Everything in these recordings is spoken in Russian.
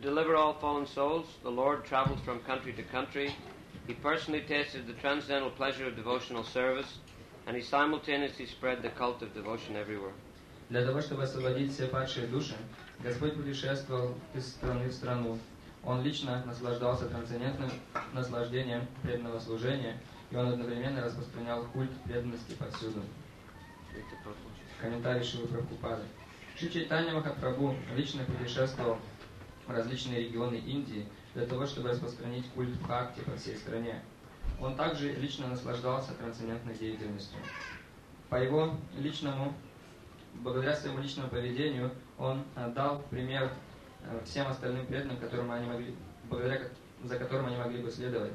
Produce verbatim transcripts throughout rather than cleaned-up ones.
deliver all fallen souls, the Lord traveled from country to country. He personally tasted the transcendental pleasure of devotional service, and he simultaneously spread the cult of devotion everywhere. Для того, чтобы освободить все падшие души, Господь путешествовал из страны в страну. Он лично наслаждался трансцендентным наслаждением преданного служения, и он одновременно распространял культ преданности повсюду. Комментарий Шилы Прабхупады. Шри Чайтанья Махапрабху лично путешествовал в различные регионы Индии для того, чтобы распространить культ бхакти по всей стране. Он также лично наслаждался трансцендентной деятельностью. По его личному, благодаря своему личному поведению, он дал пример всем остальным преданным, которым они могли, благодаря, за которым они могли бы следовать.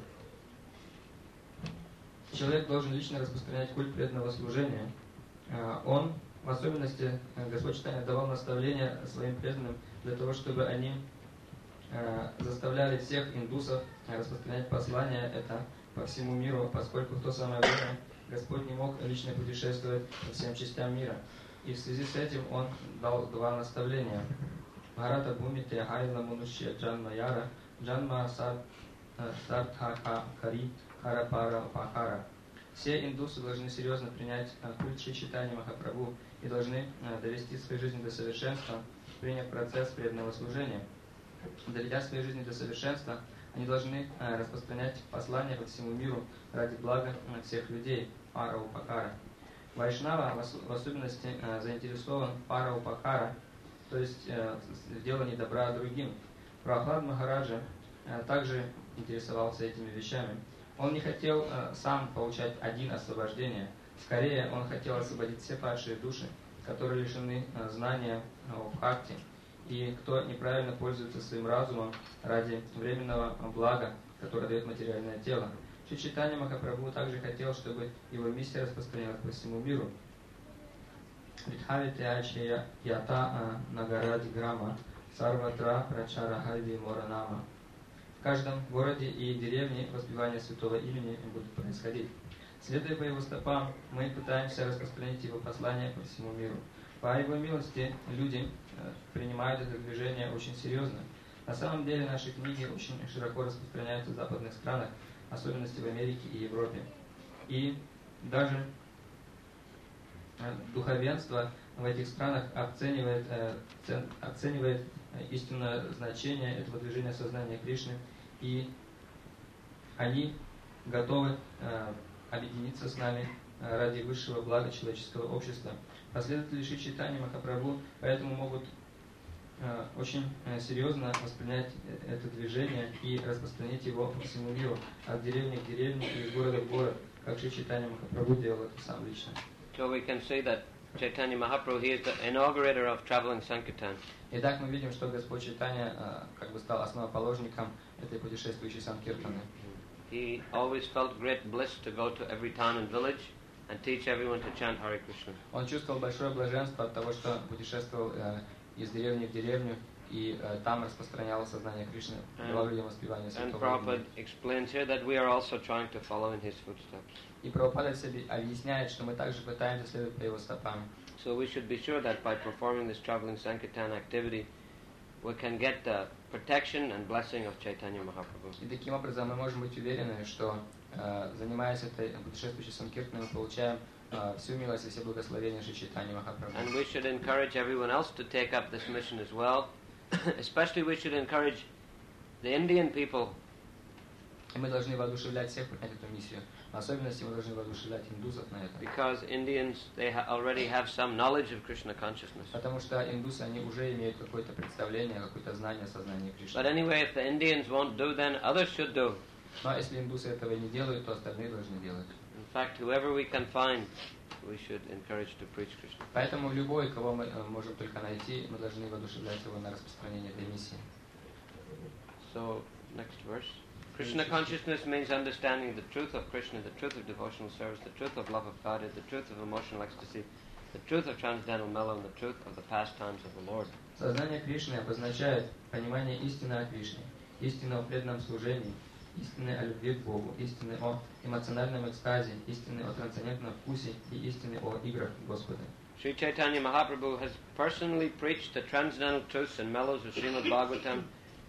Человек должен лично распространять культ преданного служения. Он, в особенности, Господь Чайтанья давал наставления своим преданным для того, чтобы они заставляли всех индусов распространять послание это по всему миру, поскольку в то самое время Господь не мог лично путешествовать по всем частям мира. И в связи с этим Он дал два наставления. Бхарата Бхумите Хайла Манушья Джанма Яра Джанма Сартха Кари Харапара Пахара. Все индусы должны серьезно принять культ Шри Чайтаньи Махапрабху и должны довести свою жизнь до совершенства, приняв процесс преданного служения. Доведя свою жизнь до совершенства, они должны распространять послание по всему миру ради блага всех людей, пара упакара. Вайшнава в особенности заинтересован пара упакара, то есть в делании добра другим. Прохлад Махараджа также интересовался этими вещами. Он не хотел сам получать один освобождение, скорее он хотел освободить все падшие души, которые лишены знания о бхакти, и кто неправильно пользуется своим разумом ради временного блага, которое дает материальное тело. Шри Чайтанья Махапрабху также хотел, чтобы его миссия распространялась по всему миру. Видхавитяачя ята нагаради грама сарватра прачара хайви моранама. В каждом городе и деревне воспевание святого имени будет происходить. Следуя по его стопам, мы пытаемся распространить его послание по всему миру. По его милости люди принимают это движение очень серьезно. На самом деле наши книги очень широко распространяются в западных странах, в особенности в Америке и Европе. И даже духовенство в этих странах оценивает, оценивает истинное значение этого движения сознания Кришны, и они готовы объединиться с нами ради высшего блага человеческого общества. Последователи Шри Чайтаньи Махапрабху поэтому могут э, очень э, серьезно воспринять это движение и распространить его по всему миру, от деревни к деревне и из города в город, как Шри Чайтанья Махапрабху делал это сам лично. So we can say that Chaitanya Mahaprabhu, he is the inaugurator of traveling Sankirtan. Итак, мы видим, что Господь Чайтанья э, как бы стал основоположником этой путешествующей Санкиртаны. He always felt great bliss to go to every town and village and teach everyone to chant Hare Krishna. Он чувствовал большое блаженство от того, что путешествовал э, из деревни в деревню и э, там распространял сознание Кришны, давал людям воспевание святого имени. And Prabhupada explains here that we are also trying to follow in his footsteps. И Прабхупада объясняет, что мы также пытаемся следовать по его стопам. So we should be sure that by performing this traveling Sankirtan activity, we can get the protection and blessing of Chaitanya Mahaprabhu. И таким образом мы можем быть уверены, что э, занимаясь этой путешествующей Санкиртаной, мы получаем э, всю милость и все благословения Шри Чайтаньи Махапрабху. And we should encourage everyone else to take up this mission as well. Especially we should encourage the Indian people. И мы должны воодушевлять всех принять эту миссию. В особенности мы должны воодушевлять индусов на это. Because Indians, they ha- already have some knowledge of Krishna consciousness. Потому что индусы, они уже имеют какое-то представление, какое-то знание сознания Кришны. But anyway, if the Indians won't do, then others should do. Но если индусы этого не делают, то остальные должны делать. In fact, whoever we can find, we should encourage to preach Krishna. Поэтому любой, кого мы можем только найти, мы должны воодушевлять его на распространение этой миссии. So, next verse. Krishna consciousness means understanding the truth of Krishna, the truth of devotional service, the truth of love of Godhead, the truth of emotional ecstasy, the truth of transcendental mellow, and the truth of the pastimes of the Lord. Сознание Кришны обозначает понимание истины о Кришне, истины о преданном служении, истины о любви к Богу, истины о эмоциональном экстазе, истины о трансцендентном вкусе и истины о играх Господа. Sri Chaitanya Mahaprabhu has personally preached the transcendental truths and mellows of Srimad Bhagavatam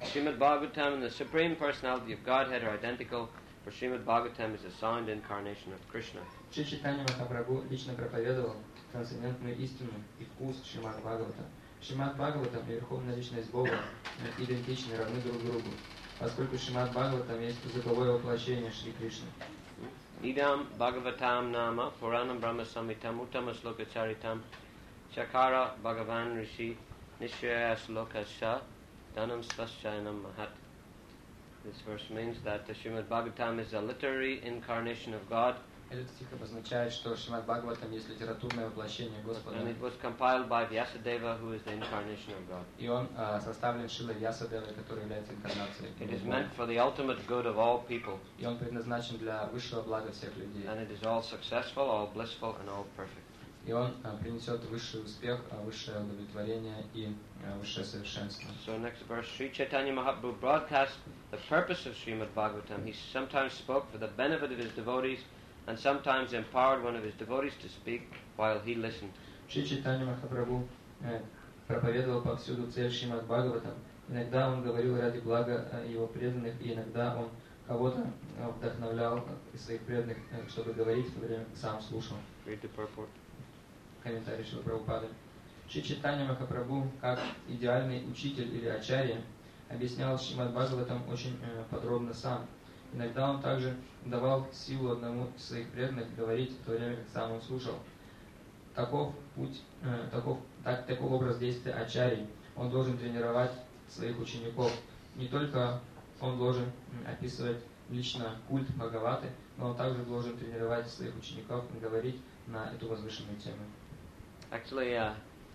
Srimad Bhagavatam and the Supreme Personality of Godhead are identical, for Srimad Bhagavatam is a sound incarnation of Krishna. Шри Чайтанья Махапрабху лично проповедовал трансцендентную истину и вкус Шримад Бхагавата. Шримад Бхагаватам и Верховная Личность Бога идентичны, равны друг другу, поскольку Шримад Бхагаватам есть звуковое воплощение Шри Кришны. Idam Bhagavatam Nama Puranam Brahma Samhitam Uttama Sloka Charitam Chakara Bhagavan Rishi Nishaya Sloka Sha Dhanam Svaschayanam Mahat. This verse means that the Srimad Bhagavatam is a literary incarnation of God. Этот стих обозначает, что Шримад Бхагаватам есть литературное воплощение Господа. And it was compiled by Vyasadeva, who is the incarnation of God. И он uh, составлен Шилой Вьясадевой, который является инкарнацией. It is meant for the ultimate good of all people. И он предназначен для высшего блага всех людей. And it is all successful, all blissful, and all perfect. И он uh, принесет высший успех, uh, высшее удовлетворение и uh, высшее совершенство. So next verse, Sri Chaitanya Mahaprabhu broadcast the purpose of Srimad Bhagavatam. He sometimes spoke for the benefit of his devotees, and sometimes empowered one of his devotees to speak while he listened. Шри Чайтанья Махапрабху э, проповедовал повсюду цель Шримад Бхагаватам. Иногда он говорил ради блага э, его преданных, и иногда он кого-то э, вдохновлял из своих преданных, э, чтобы говорить, в то время сам слушал. Read the purport. Комментарий Шрила Прабхупады. Шри Чайтанья Махапрабху, как идеальный учитель или ачарья, объяснял Шримад Бхагаватам очень э, подробно сам. Иногда он также давал силу одному из своих преданных говорить в то время, как сам он слушал. Таков путь, э, таков, так, таков образ действия ачарьи. Он должен тренировать своих учеников. Не только он должен э, описывать лично культ Бхагаваты, но он также должен тренировать своих учеников и говорить на эту возвышенную тему. Actually, uh,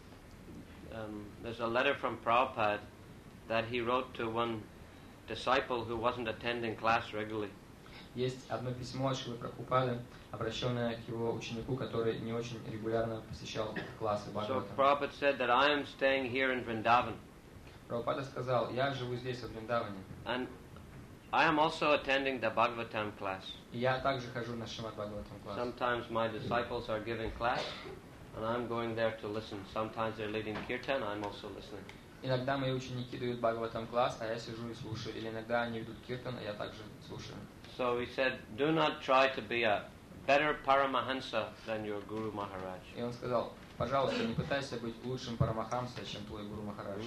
um, there's a letter from Prabhupada that he wrote to one disciple who wasn't attending class regularly. Есть одно письмо от Шрилы Прабхупады, обращенное к его ученику, который не очень регулярно посещал классы So Бхагавата. Prabhupada said that I am staying here in Vrindavan, Прабхупада сказал: я живу здесь, в Вриндаване, and I am also attending the Bhagavatam class. и я также хожу на Шримад Бхагаватам класс. Sometimes my disciples are giving class, and I'm going there to listen. Sometimes they're leading kirtan, I'm also listening. Иногда мои ученики дают Бхагаватам класс, а я сижу и слушаю. Или иногда они ведут киртан, а я также слушаю. So he said, do not try to be a better Paramahansa than your Guru Maharaj. И он сказал: пожалуйста, не пытайся быть лучшим Парамахамса, чем твой Гуру Махарадж.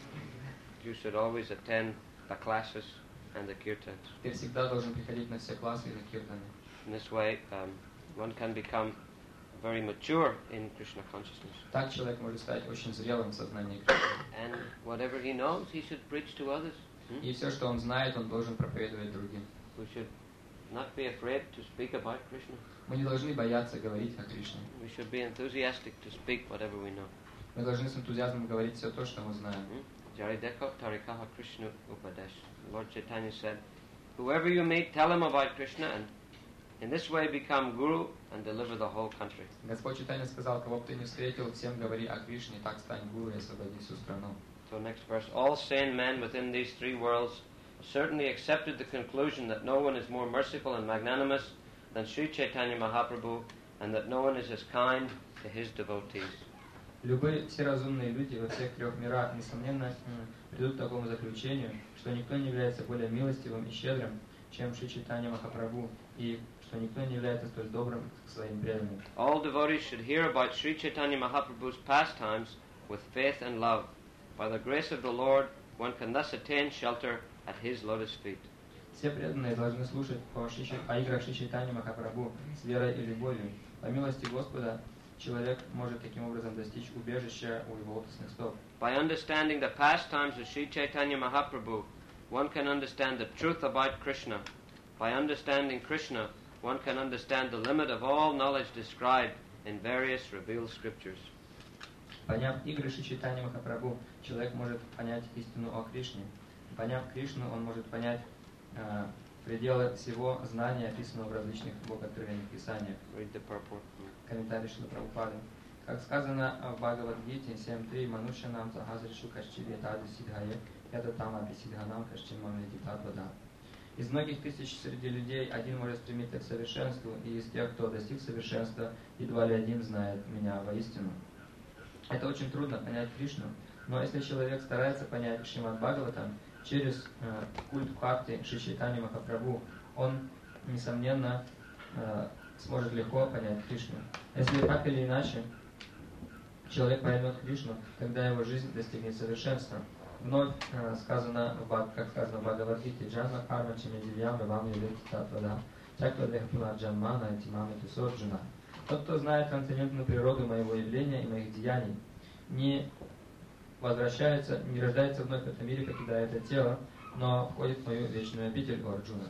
You should always attend the classes and the kirtans. Ты всегда должен приходить на все классы и на киртаны. In this way, um, one can become very mature in Krishna consciousness. Так человек может стать очень зрелым в сознании Кришны. And whatever he knows, he should preach to others. Hmm? И все, что он знает, он должен проповедовать другим. We should not be afraid to speak about Krishna. Мы не должны бояться говорить о Кришне. We should be enthusiastic to speak whatever we know. Мы должны с энтузиазмом говорить все то, что мы знаем. Jarideko Tarikaha Krishna Upadesh. Lord Chaitanya said, whoever you meet, tell him about Krishna, and in this way become guru and deliver the whole country. Господь Чайтанья сказал: кого бы ты не встретил, всем говори о Кришне, так стань гуру и освободи всю страну. So next verse, all sane men within these three worlds certainly accepted the conclusion that no one is more merciful and magnanimous than Sri Chaitanya Mahaprabhu, and that no one is as kind to his devotees. Любые все разумные люди во всех трех мирах, несомненно, придут к такому заключению, что никто не является более милостивым и щедрым, чем Шри Чайтанья Махапрабху, и что никто не является столь добрым к своим преданным. All devotees should hear about Sri Chaitanya Mahaprabhu's pastimes with faith and love. By the grace of the Lord, one can thus attain shelter at his lotus feet. Все преданные должны слушать о, Шри, о играх Шри Чайтаньи Махапрабху с верой и любовью. По милости Господа, человек может таким образом достичь убежища у его лотосных стоп. By understanding the pastimes of Sri Chaitanya Mahaprabhu, one can understand the truth about Krishna. By understanding Krishna, one can understand the limit of all knowledge described in various revealed scriptures. Поняв игры Шри Чайтаньи Махапрабху, человек может понять истину о Кришне. Поняв Кришну, он может понять э, пределы всего знания, описанного в различных богооткровенных писаниях. Read the purport. Комментарий Шрила Прабхупады. Как сказано в Бхагавад-гите семь три, «Манушянам сахазришу кашчи ветаду сидхае, яда тама писидханам кашчи мамедитат вада». Из многих тысяч среди людей один может стремиться к совершенству, и из тех, кто достиг совершенства, едва ли один знает меня воистину. Это очень трудно понять Кришну, Но если человек старается понять Шримад Бхагаватам через э, культ Бхакти Шри Чайтанья Махапрабху, он, несомненно, э, сможет легко понять Кришну. Если так или иначе человек поймет Кришну, тогда его жизнь достигнет совершенства. Вновь э, сказано, как сказано в Бхагавад-гите, «Джанма карма чими дивьям вам явити татвада, чаква лехпуна джанмана тимами тусорджуна». Тот, кто знает трансцендентную природу моего явления и моих деяний, не возвращается, не рождается вновь в этом мире, покидая это тело, но входит в мою вечную обитель, о Арджуна.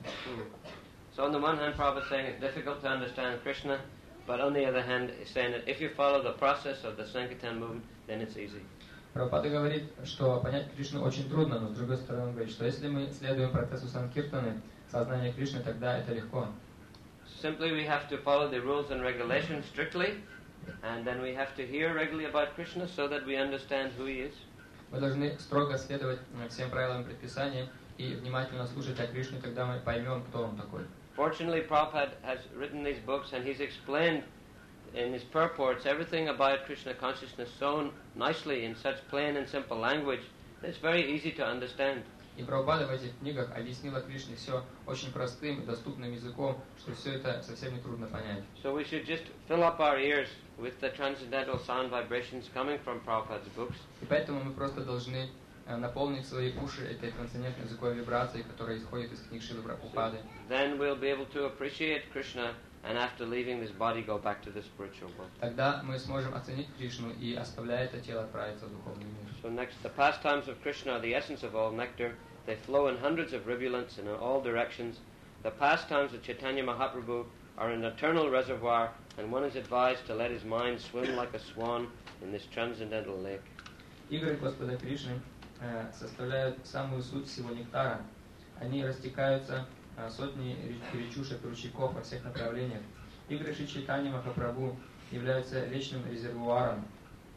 So on the one hand, Prabhupada is saying it's difficult to understand Krishna, but on the other hand, he's saying that if you follow the process of the Sankirtan movement, then it's easy. Прабхупада говорит, что понять Кришну очень трудно, но с другой стороны он говорит, что если мы следуем процессу Санкиртаны, сознания Кришны, тогда это легко. Simply we have to follow the rules and regulations strictly, and then we have to hear regularly about Krishna so that we understand who he is. Мы должны строго следовать всем правилам и предписаниям и внимательно слушать о Кришне, тогда мы поймем, кто он такой. Fortunately, Prabhupada has written these books and he's explained in his purports everything about Krishna consciousness so nicely in such plain and simple language that it's very easy to understand. И Прабхупада в этих книгах объяснил о Кришне все очень простым и доступным языком, что все это совсем не трудно понять. So we should just fill up our ears with the transcendental sound vibrations coming from Prabhupada's books. И поэтому мы просто должны наполнить свои уши этой трансцендентной языковой вибрацией, которая исходит из книг Шрилы Прабхупады. Then we'll be able to appreciate Krishna and after leaving this body go back to the spiritual world. Тогда мы сможем оценить Кришну и, оставляя это тело, отправиться в духовный мир. So next, the pastimes of Krishna are the essence of all nectar. They flow in hundreds of rivulets and in all directions. The pastimes of Chaitanya Mahaprabhu are an eternal reservoir, and one is advised to let his mind swim like a swan in this transcendental lake. Игры Господа Кришны э, составляют самую суть всего нектара. Они растекаются э, сотни речушек и ручейков во всех направлениях. Игры Шри Чайтаньи Махапрабху являются вечным резервуаром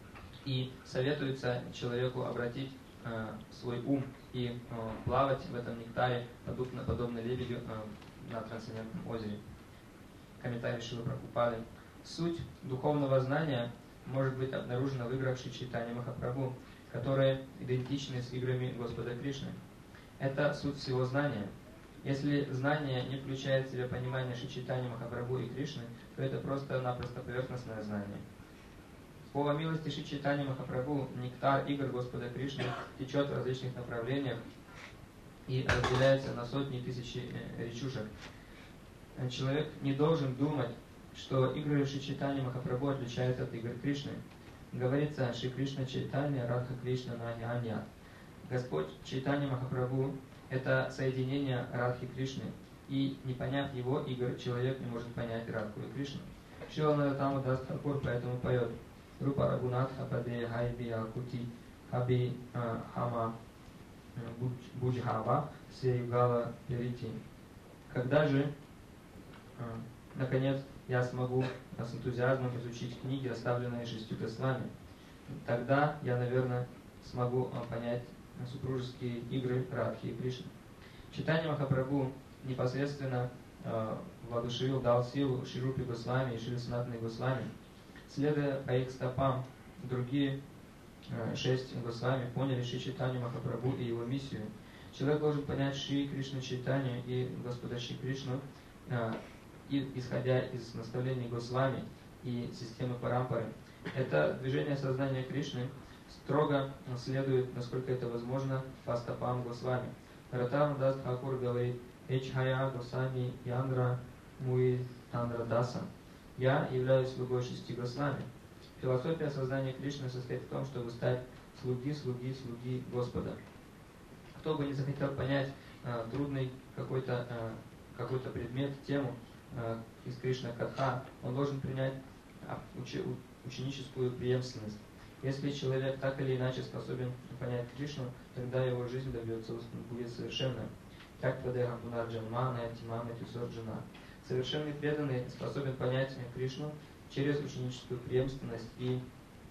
и советуется человеку обратить э, свой ум и э, плавать в этом нектаре, подобно, подобно лебедю э, на трансцендентном озере. Комментарий Шрилы Прабхупады. Суть духовного знания может быть обнаружена в играх Шри Чайтаньи Махапрабху, которые идентичны с играми Господа Кришны. Это суть всего знания. Если знание не включает в себя понимание Шри Чайтаньи Махапрабху и Кришны, то это просто-напросто поверхностное знание. По милости Шри Чайтаньи Махапрабху нектар игр Господа Кришны течет в различных направлениях и разделяется на сотни и тысячи речушек. Человек не должен думать, что игры Шри Чайтаньи Махапрабху отличаются от игр Кришны. Говорится Шри Кришна Чайтанья Радха Кришна Наги Анья. Господь Чайтанья Махапрабху – это соединение Радхи Кришны, и не поняв его игр, человек не может понять Радху и Кришну. Шрила Нароттама Дас Тхакур поэтому поет Рупа Рагунатха Паде Хайби Акути Хаби Хама Буджхава Сеюгала Перити. Когда же, наконец, я смогу с энтузиазмом изучить книги, оставленные шестью Госвами, тогда я, наверное, смогу понять супружеские игры Радхи и Кришны. Чайтанья Махапрабху непосредственно э, воодушевил, дал силу Шри Рупе Госвами и Шри Санатане Госвами. Следуя по их стопам, другие э, шесть Госвами поняли Шри Чайтанью Махапрабху и его миссию. Человек должен понять Шри Кришну Чайтанью и Господа Шри Кришну, э, и, исходя из наставлений Госвами и системы Парампары. Это движение сознания Кришны строго следует, насколько это возможно, по стопам Госвами. Нароттама Дас Тхакур говорит: «Эчхая Госвами Яндра Муи Тандра Даса». Я являюсь слугой шести Госвами. Философия сознания Кришны состоит в том, чтобы стать слуги, слуги, слуги Господа. Кто бы не захотел понять э, трудный какой-то э, какой-то предмет, тему э, из Кришна Катха, он должен принять э, учи, ученическую преемственность. Если человек так или иначе способен понять Кришну, тогда его жизнь добьется, будет совершенной. Как Падеха Пунарджанмана, Тимана, Тюсорджана. Совершенный преданный способен понять Кришну через ученическую преемственность, и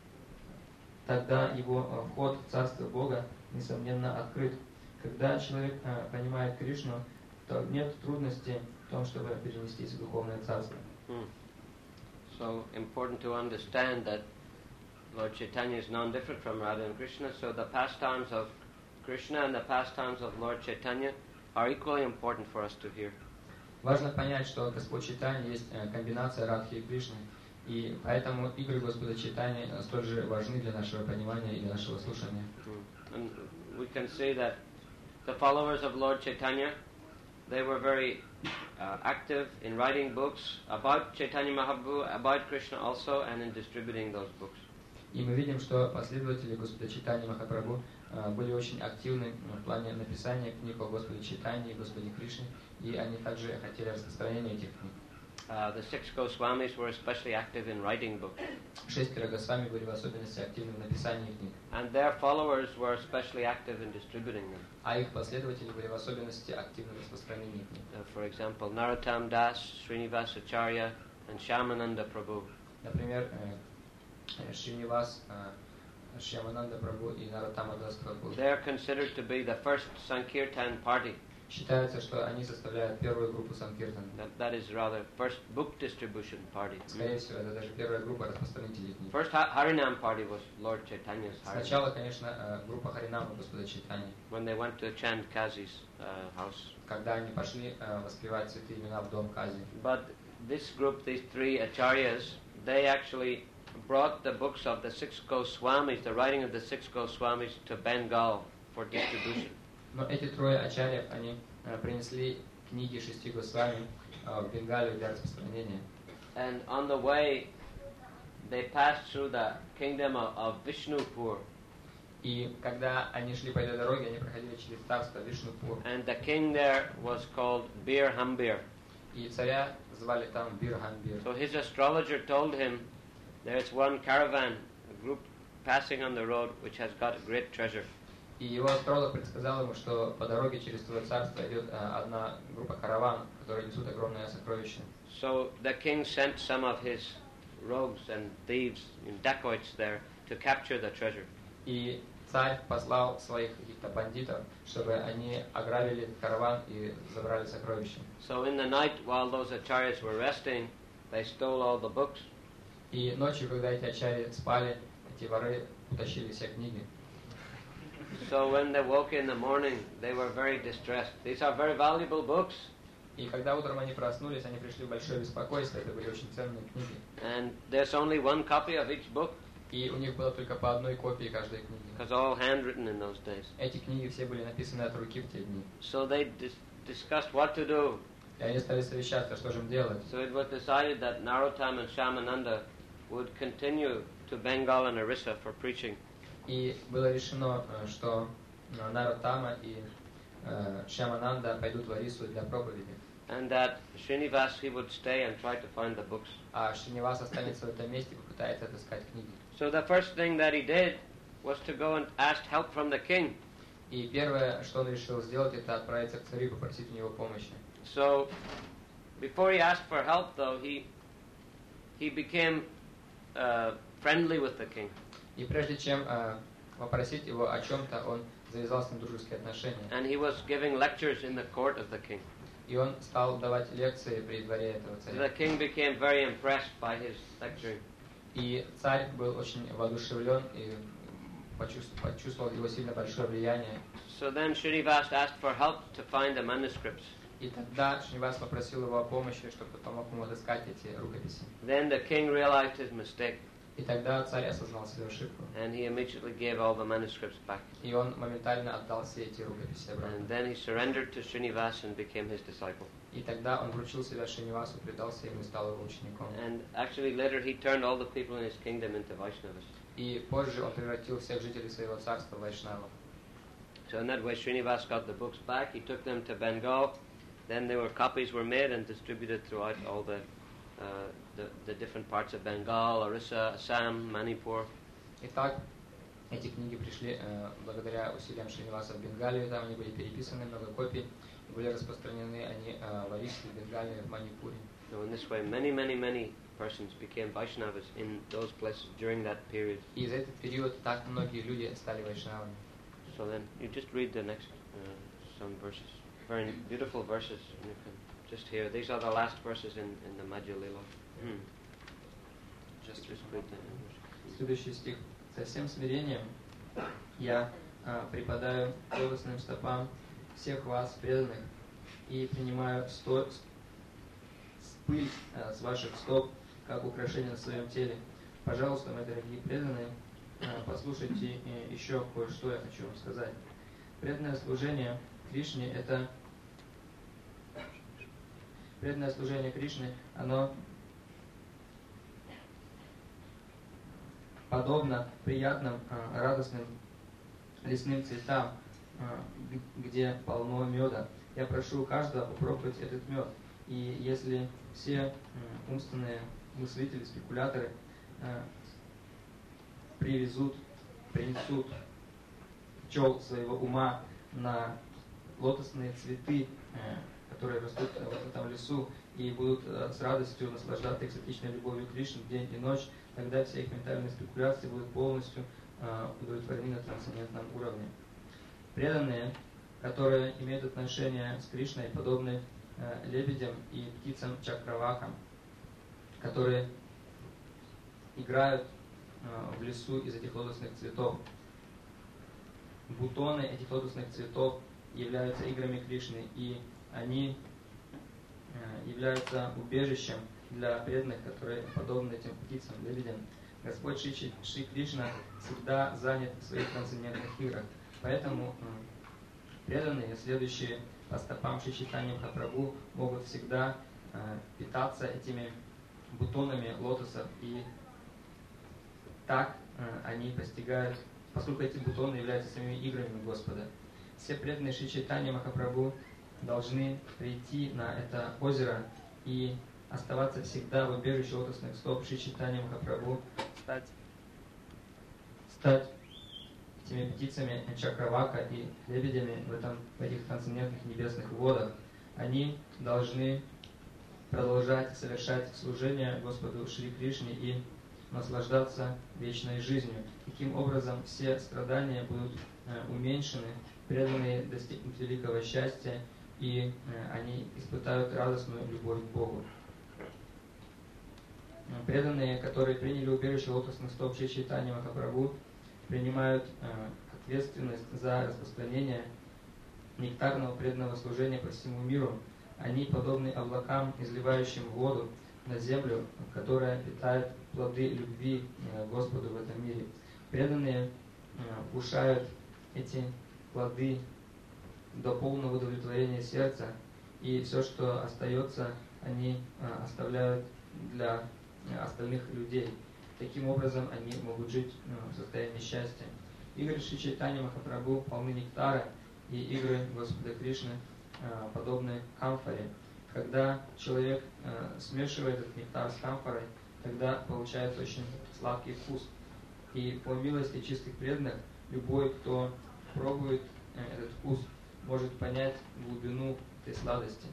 тогда его вход в Царство Бога, несомненно, открыт. Когда человек понимает Кришну, то нет трудности в том, чтобы перенестись в духовное царство. Hmm. So important to understand that Lord Chaitanya is non-different from Radha and Krishna, so the pastimes of Krishna and the pastimes of Lord Chaitanya are equally important for us to hear. Важно понять, что Господь Чайтанья есть комбинация Радхи и Кришны, и поэтому игры Господа Чайтаньи столь же важны для нашего понимания и для нашего слушания. And we can say that the followers of Lord Chaitanya, they were very uh, active in writing books about Chaitanya Mahaprabhu, about Krishna also, and in distributing those books. И мы видим, что последователи Господа Чайтаньи Махапрабху были очень активны в плане написания книг о Господе Чайтанье и Господе Кришне, и они также хотели распространения этих книг. Uh, the six Goswamis were especially active in writing books. Шестеро Госвами были в особенности активны в написании книг. And their followers were especially active in distributing them. А их последователи были в особенности активны в распространении книг. Uh, for example, Narottam Das, Srinivas Acharya, and Shyamananda Prabhu. Например, Шринивас, Шьямананда Прабху и Нароттама Дас Прабху. They are considered to be the first Sankirtan party. Считается, что они составляют первую группу Санкиртан. That, that is rather first book distribution party. Скорее всего, это даже первая группа распространителей книг. First ha- Harinam party was Lord Chaitanya's Harinam. Сначала, конечно, группа Харинама Господа Чайтаньи. When they went to chant Kazi's uh, house. Когда они пошли воспевать святые имена в дом Кази. But this group, these three acharyas, they actually brought the books of the six Goswamis, the writing of the six Goswamis, to Bengal for distribution. Но эти трое ачарьев, они принесли книги шести Госвами в Бенгалию для распространения. And on the way, they passed through the kingdom of, of Vishnupur. И когда они шли по этой дороге, они проходили через царство Вишнупур. And the king there was called Bir Hambir. И царя звали там Бир-Хамбир. So his astrologer told him, there's one caravan, a group passing on the road, which has got a great treasure. И его астролог предсказал ему, что по дороге через твое царство идет одна группа караван, которые несут огромное сокровище. So the king sent some of his rogues and thieves and dacoits there to capture the treasure. И царь послал своих каких-то бандитов, чтобы они ограбили этот караван и забрали сокровища. So in the night, while those acharyas were resting, they stole all the books. И ночью, когда эти ачарьи спали, эти воры утащили все книги. So when they woke in the morning, they were very distressed. These are very valuable books. И когда утром они проснулись, они пришли в большое беспокойство. Это были очень ценные книги. And there's only one copy of each book. И у них было только по одной копии каждой книги. Because all handwritten in those days. Эти книги все были написаны от руки в те дни. So they dis- discussed what to do. И они стали совещаться, что же им делать. So it was decided that Narottam and Shyamananda would continue to Bengal and Orissa for preaching. И было решено, что Нароттама и Шьямананда пойдут в Орису для проповеди. And that Srinivas, he would stay and try to find the books. А Шринивас останется в этом месте и попытается отыскать книги. So the first thing that he did was to go and ask help from the king. И первое, что он решил сделать, это отправиться к царю и попросить у него помощи. So before he asked for help, though, he he became uh, friendly with the king. И прежде чем э, попросить его о чем-то, он завязал с ним дружеские отношения. And he was giving lectures in the court of the king. И он стал давать лекции при дворе этого So царя. the king became very impressed by his lecturing. И царь был очень воодушевлен и почувствовал, почувствовал его сильно большое влияние. So then Srinivas asked for help to find the manuscripts. И тогда Шринивас попросил его о помощи, чтобы тот помог ему отыскать эти рукописи. Then the king realized his mistake. И тогда царь осознал свою ошибку. And he immediately gave all the manuscripts back. И он моментально отдал все эти рукописи обратно. And then he surrendered to Srinivas and became his disciple. И тогда он вручил себя Шринивасу, предался ему и стал его учеником. And actually later he turned all the people in his kingdom into Vaishnavas. И позже он превратил всех жителей своего царства в вайшнавов. So in that way Srinivas got the books back, he took them to Bengal, then there were copies were made and distributed throughout all the uh, the, the different parts of Bengal, Orissa, Assam, Manipur. Итак, эти книги пришли э, благодаря усилиям Шриниваса в Бенгалию, там они были переписаны, много копий, и были распространены они э, в Ориссе, в Бенгалии, в Манипуре. So in this way many, many, many persons became Vaishnavas in those places during that period. И за этот период так многие люди стали вайшнавами. So then you just read the next uh, some verses. Very beautiful verses. And you can just hear. These are the last verses in, in the Madhya Lila. Hmm. Just Just read the Следующий стих. «Со всем смирением я а, преподаю лотосным стопам всех вас, преданных, и принимаю сто, пыль а, с ваших стоп, как украшение на своем теле. Пожалуйста, мои дорогие преданные, а, послушайте э, еще кое-что я хочу вам сказать. Преданное служение Кришне – это преданное служение Кришне, оно подобно приятным, а, радостным лесным цветам, а, где полно меда. Я прошу каждого попробовать этот мед. И если все а, умственные мыслители, спекуляторы а, привезут, принесут пчел своего ума на лотосные цветы, а, которые растут в этом лесу, и будут а, с радостью наслаждаться экстатичной любовью Кришны день и ночь, тогда все их ментальные спекуляции будут полностью э, удовлетворены на трансцендентном уровне. Преданные, которые имеют отношение с Кришной, подобны э, лебедям и птицам чакравакам, которые играют э, в лесу из этих лотосных цветов. Бутоны этих лотосных цветов являются играми Кришны, и они э, являются убежищем для преданных, которые подобны этим птицам, лебедям. Господь Шри, Шри Кришна всегда занят в своих трансцендентных играх. Поэтому э, преданные, следующие по стопам Шри Чайтаньи Махапрабху, могут всегда э, питаться этими бутонами лотосов, и так э, они постигают, поскольку эти бутоны являются самими играми Господа. Все преданные Шри Чайтаньи Махапрабху должны прийти на это озеро и оставаться всегда в убежище лотосных стоп Шри Чайтаньи Махапрабху, стать, стать этими птицами чакравака и лебедями в, этом, в этих трансцендентных небесных водах. Они должны продолжать совершать служение Господу Шри Кришне и наслаждаться вечной жизнью. Таким образом, все страдания будут э, уменьшены, преданные достигнут великого счастья, и э, они испытают радостную любовь к Богу. Преданные, которые приняли убежище лотосных стоп Шри Чайтаньи Махапрабху, принимают э, ответственность за распространение нектарного преданного служения по всему миру. Они подобны облакам, изливающим воду на землю, которая питает плоды любви э, Господу в этом мире. Преданные э, вкушают эти плоды до полного удовлетворения сердца, и все, что остается, они э, оставляют для остальных людей. Таким образом, они могут жить ну, в состоянии счастья. Игры Шри Чайтаньи Махапрабху полны нектара, и игры Господа Кришны э, подобны камфоре. Когда человек э, смешивает этот нектар с камфорой, тогда получается очень сладкий вкус. И по милости чистых преданных, любой, кто пробует э, этот вкус, может понять глубину этой сладости.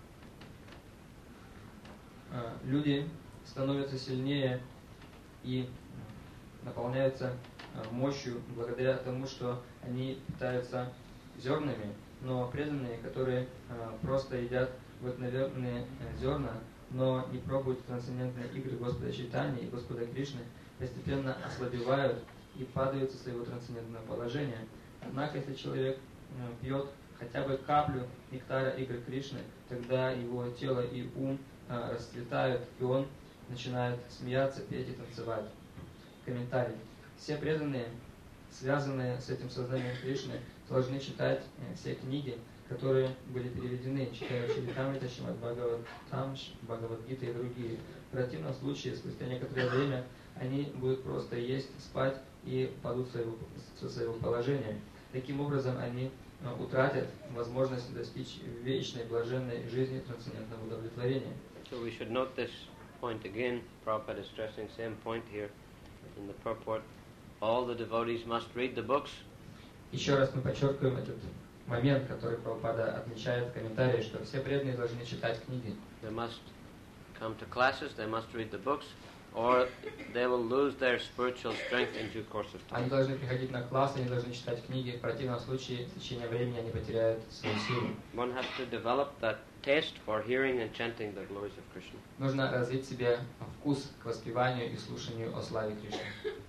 Э, люди становятся сильнее и наполняются мощью благодаря тому, что они питаются зернами, но преданные, которые просто едят обыкновенные зерна, но не пробуют трансцендентные игры Господа Чайтаньи и Господа Кришны, постепенно ослабевают и падают со своего трансцендентного положения. Однако, если человек пьет хотя бы каплю нектара игры Кришны, тогда его тело и ум расцветают, и он начинает смеяться, петь и танцевать. Комментарий. Все преданные, связанные с этим сознанием Кришны, должны читать все книги, которые были переведены, читая Чаритамрита, Шримад Бхагаватам, Бхагавад-гита и другие. В противном случае, спустя некоторое время, они будут просто есть, спать и падут со своего положения. Таким образом, они утратят возможность достичь вечной, блаженной жизни трансцендентного удовлетворения. So we should note this point again. Prabhupada is stressing the same point here in the purport. All the devotees must read the books. Еще раз мы подчеркиваем этот момент, который Прабхупада отмечает в комментарии, что все преданные должны читать книги. They must come to classes, they must read the books, or they will lose their spiritual strength in due course of time. Они должны приходить на классы, они должны читать книги, в противном случае в течение времени они потеряют свою силу. One has to develop that taste for hearing and chanting the glories of Krishna. Нужно развить в себе вкус к воспеванию и слушанию о славе Кришны.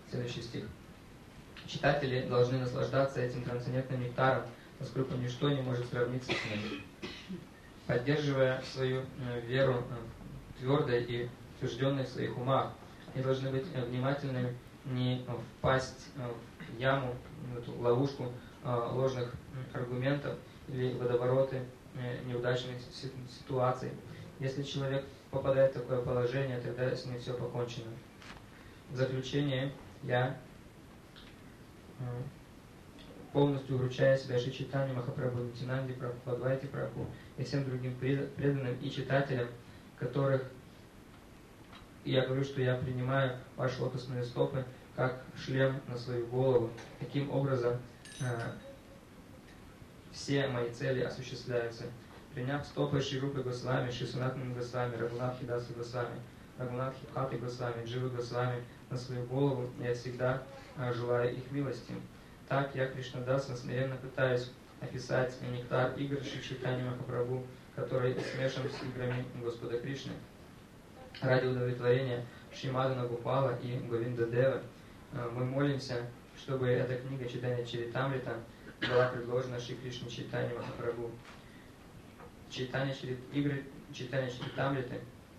Следующий стих. Читатели должны наслаждаться этим трансцендентным нектаром, поскольку ничто не может сравниться с ним. Поддерживая свою веру твердой и утвержденной в своих умах, они должны быть внимательными, не впасть в яму, в эту ловушку ложных аргументов или водовороты неудачных ситуаций. Если человек попадает в такое положение, тогда с ним все покончено. В заключение я полностью вручая себя Шри Чайтанье Махапрабху, Нитьянанде Прабхупаде, Адвайте Прабху и всем другим преданным и читателям, которых я говорю, что я принимаю ваши лотосные стопы как шлем на свою голову. Таким образом, все мои цели осуществляются. Приняв стопы Шри Рупы Госвами, Шри Санатана Госвами, Рагунатхи Даса Госвами, Рагунатхи Бхакти Госвами, Дживы Госвами на свою голову, я всегда желаю их милости. Так я, Кришнадаса, смиренно пытаюсь описать нектар игр Шри Чайтаньи Махапрабху, который смешан с играми Господа Кришны. Ради удовлетворения Шримадана Гопала и Говинда Девы мы молимся, чтобы эта книга Чайтанья Чаритамрита была предложена Шри Кришне Чайтаньи Махапрабху. Чайтанья Чарит, игры Чайтанья Чаритамриты,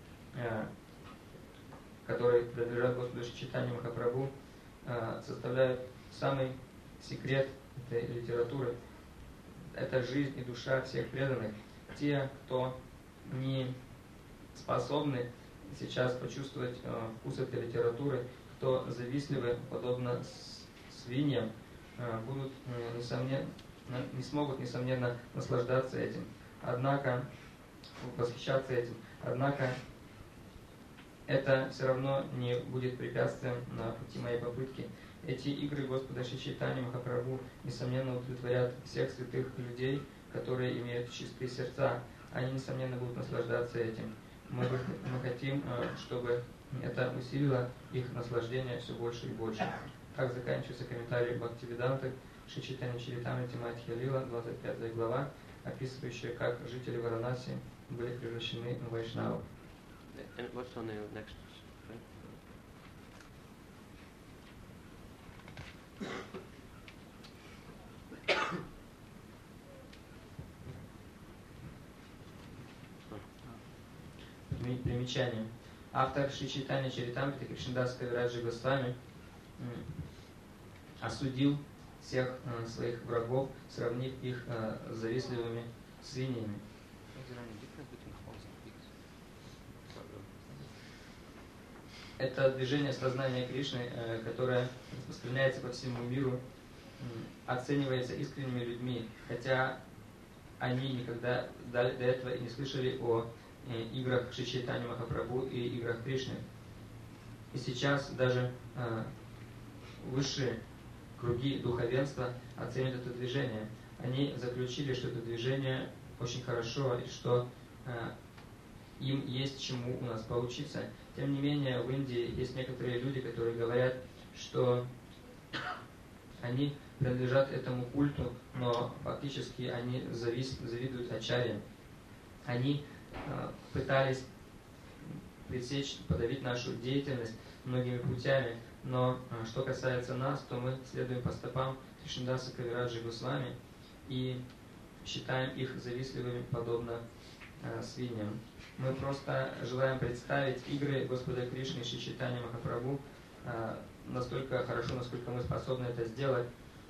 которые принадлежат Господу Шри Чайтаньи Махапрабху, составляют самый секрет этой литературы. Это жизнь и душа всех преданных. Те, кто не способны сейчас почувствовать э, вкус этой литературы, кто завистливы, подобно свиньям, э, будут, э, несомненно, не смогут, несомненно, наслаждаться этим. Однако, восхищаться этим. Однако, это все равно не будет препятствием на пути моей попытки. Эти игры Господа Шри Чайтаньи Махапрабху, несомненно, удовлетворят всех святых людей, которые имеют чистые сердца. Они, несомненно, будут наслаждаться этим. Мы, мы хотим, чтобы это усилило их наслаждение все больше и больше. Так заканчивается комментарий Бхактивиданты Шри Чайтанья Чаритамрити Мадхья Лила, двадцать пятая глава, описывающая, как жители Варанаси были превращены в вайшнавов. Примечание. Автор Шри Чайтанья Чаритамриты Кришнадас Кавираджи Госвами осудил всех э, своих врагов, сравнив их э, с завистливыми свиньями. Это движение сознания Кришны, э, которое распространяется по всему миру, э, оценивается искренними людьми, хотя они никогда до, до этого и не слышали о э, играх Шри Чайтаньи Махапрабху и играх Кришны. И сейчас даже э, высшие круги духовенства оценивают это движение. Они заключили, что это движение очень хорошо и что э, им есть чему у нас поучиться. Тем не менее, в Индии есть некоторые люди, которые говорят, что они принадлежат этому культу, но фактически они завис, завидуют ачарьям. Они э, пытались пресечь, подавить нашу деятельность многими путями, но э, что касается нас, то мы следуем по стопам Кришнадаса Кавираджи Госвами и считаем их завистливыми, подобно э, свиньям. Мы просто желаем представить игры Господа Кришны и Шри Чайтаньи Махапрабху э, настолько хорошо, насколько мы способны это сделать,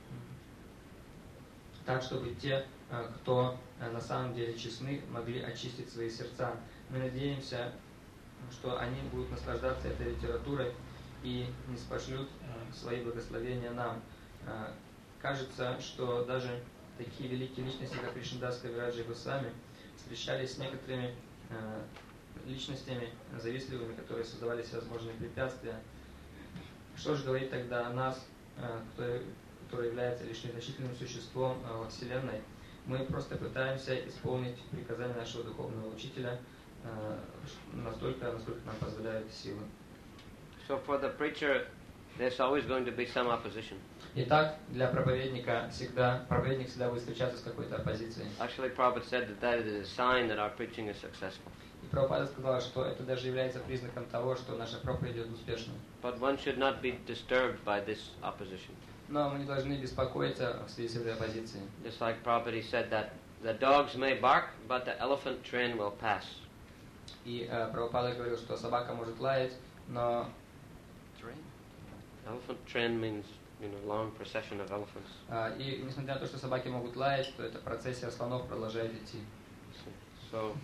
так, чтобы те, э, кто э, на самом деле честны, могли очистить свои сердца. Мы надеемся, что они будут наслаждаться этой литературой и не спошлют э, свои благословения нам. Э, кажется, что даже такие великие личности, как Кришнадас Кавираджи Госвами, встречались с некоторыми э, личностями завистливыми, которые создавали всевозможные препятствия. Что же говорит тогда о нас, э, кто, который является лишь незначительным существом э, во Вселенной? Мы просто пытаемся исполнить приказания нашего духовного учителя э, настолько, насколько нам позволяют силы. So for the preacher, there's always going to be some opposition. Итак, для проповедника всегда, проповедник всегда будет встречаться с какой-то оппозицией. Actually, Prabhupada said that that is a sign that our preaching is successful. И Прабхупада сказал, что это даже является признаком того, что наша проповедь идет успешно. But one should not be disturbed by this opposition. Но мы не должны беспокоиться в связи с этой оппозицией. Just like Prabhupada said that the dogs may bark, but the elephant train will pass. И э, Прабхупада говорил, что собака может лаять, но... Train? Elephant train means, you know, long procession of elephants. Э, и несмотря на то, что собаки могут лаять, то эта процессия слонов продолжает идти. So,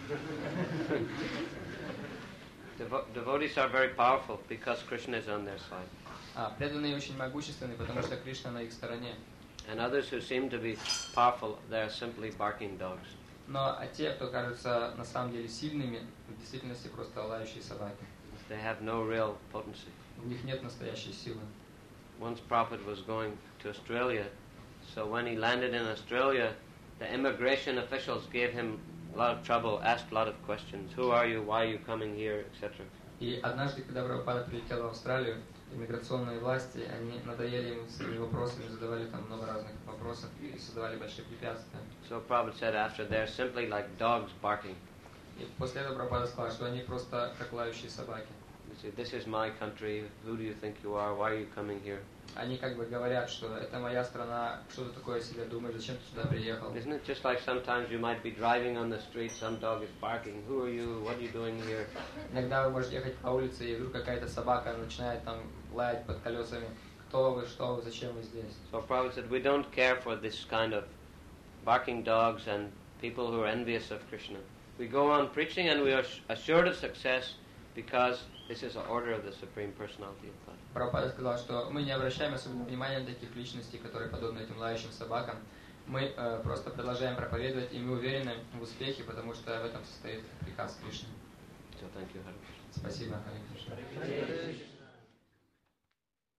devo- devotees are very powerful because Krishna is on their side. А, преданные очень могущественны, потому что Кришна на их стороне. And others who seem to be powerful, they are simply barking dogs. Но а те, кто кажутся на самом деле сильными, в действительности просто лающие собаки. They have no real potency. У них нет настоящей силы. Once Prabhupada was going to Australia, so when he landed in Australia, the immigration officials gave him a lot of trouble, asked a lot of questions. Who are you? Why are you coming here? et cetera. И однажды, когда Прабхупада прилетел в Австралию, иммиграционные власти, они надоели ему своими вопросами, задавали там много разных вопросов и создавали большие препятствия. So Prabhupada said after, they're simply like dogs barking. И после этого Прабхупада сказал, что они просто как лающие собаки. You say, this is my country. Who do you think you are? Why are you coming here? Они как бы говорят, что это моя страна, что ты такое о себе думаешь, зачем ты сюда приехал? Isn't it just like sometimes you might be driving on the street, some dog is barking. Who are you? What are you doing here? Иногда вы можете ехать по улице, и вдруг какая-то собака начинает там лаять под колесами. Кто вы, что вы, зачем вы здесь? So Prabhupada said, we don't care for this kind of barking dogs and people who are envious of Krishna. We go on preaching and we are assured of success because this is an order of the Supreme Personality of God. Прабхупада сказал, что мы не обращаем особенного внимания на таких личностей, которые подобны этим лающим собакам. Мы э, просто продолжаем проповедовать, и мы уверены в успехе, потому что в этом состоит приказ Кришны. So thank you, Hare Krishna. Спасибо, Харе Кришна.